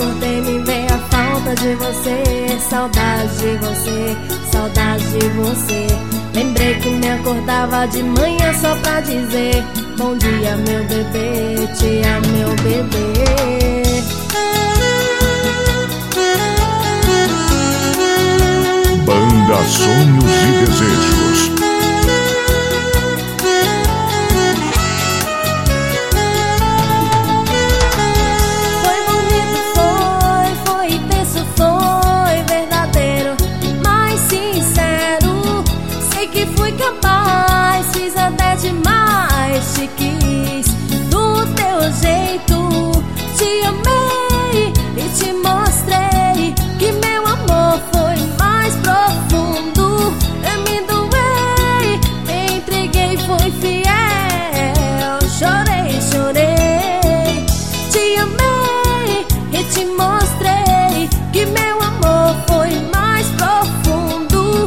acordei me veio a falta de você, saudade de você, saudade de você. Lembrei que me acordava de manhã só pra dizer bom dia meu bebê, te amo meu bebê. Banda Sonhos e Desejos. Capaz, fiz até demais, te quis do teu jeito, te amei e te mostrei que meu amor foi mais profundo. Eu me doei, me entreguei, fui fiel, chorei, chorei, te amei e te mostrei que meu amor foi mais profundo.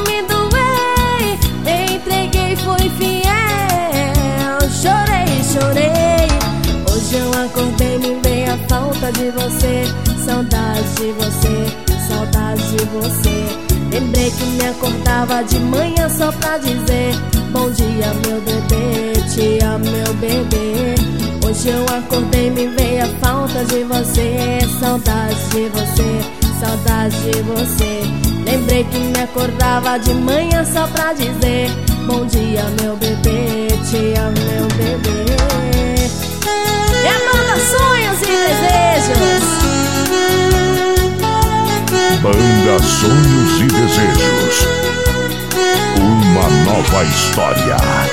Fui fiel, chorei, chorei. Hoje eu acordei me veio a falta de você, saudade de você, saudade de você. Lembrei que me acordava de manhã só pra dizer bom dia meu bebê, te amo meu bebê. Hoje eu acordei me veio a falta de você, saudade de você, saudade de você. Lembrei que me acordava de manhã só pra dizer bom dia meu bebê, te amo meu bebê. É a Banda Sonhos e Desejos. Banda Sonhos e Desejos. Uma nova história.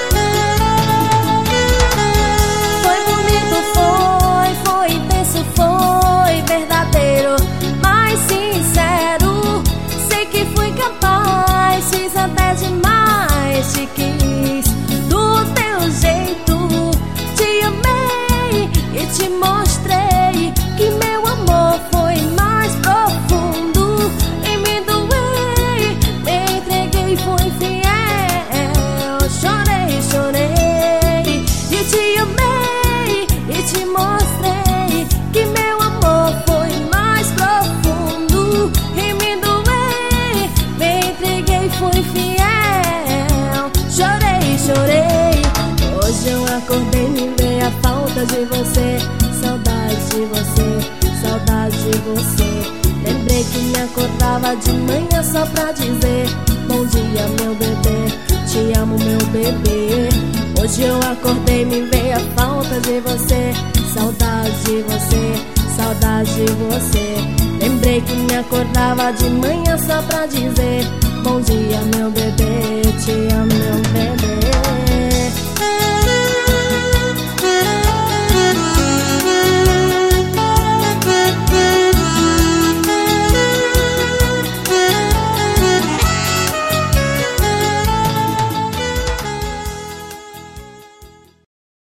Foi bonito, foi intenso, foi verdadeiro, mais sincero. Sei que fui capaz, fiz até demais, te quis do teu jeito, te amei e te mostrei que meu amor foi mais profundo. E me doei, me entreguei, fui fiel, chorei, chorei e te amei e te mostrei que meu amor foi mais profundo. E me doei, me entreguei, fui fiel, chorei, chorei. Hoje eu acordei me veio a falta de você, saudade de você, saudade de você. Lembrei que me acordava de manhã só pra dizer bom dia meu bebê, te amo meu bebê. Hoje eu acordei me veio a falta de você, saudade de você, saudade de você. Lembrei que me acordava de manhã só pra dizer bom dia meu bebê, te amo meu bebê.